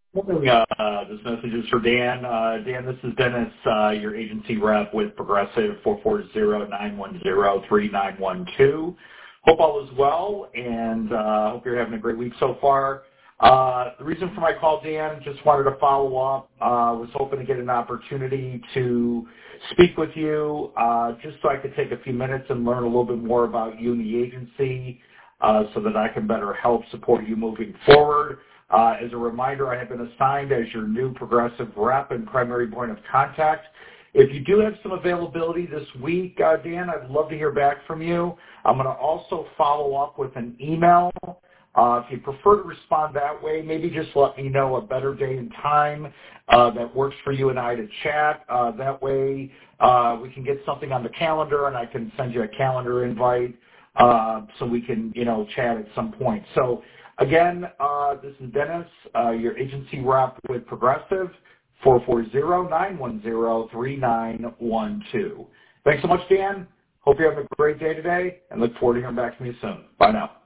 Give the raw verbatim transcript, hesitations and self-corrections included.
Morning. Uh, this message is for Dan. Uh, Dan, this is Dennis, uh, your agency rep with Progressive, four four zero, nine one zero, three nine one two. Hope all is well, and uh, hope you're having a great week so far. Uh, the reason for my call, Dan, just wanted to follow up. Uh, was hoping to get an opportunity to speak with you uh, just so I could take a few minutes and learn a little bit more about you and the agency uh, so that I can better help support you moving forward. Uh, as a reminder, I have been assigned as your new Progressive rep and primary point of contact. If you do have some availability this week, uh, Dan, I'd love to hear back from you. I'm going to also follow up with an email. Uh, if you prefer to respond that way, maybe just let me know a better day and time uh, that works for you and I to chat. Uh, that way uh, we can get something on the calendar, and I can send you a calendar invite uh, so we can, you know, chat at some point. So, again, uh, this is Dennis, uh, your agency rep with Progressive, four four zero, nine one zero, three nine one two. Thanks so much, Dan. Hope you have a great day today, and look forward to hearing back from you soon. Bye now.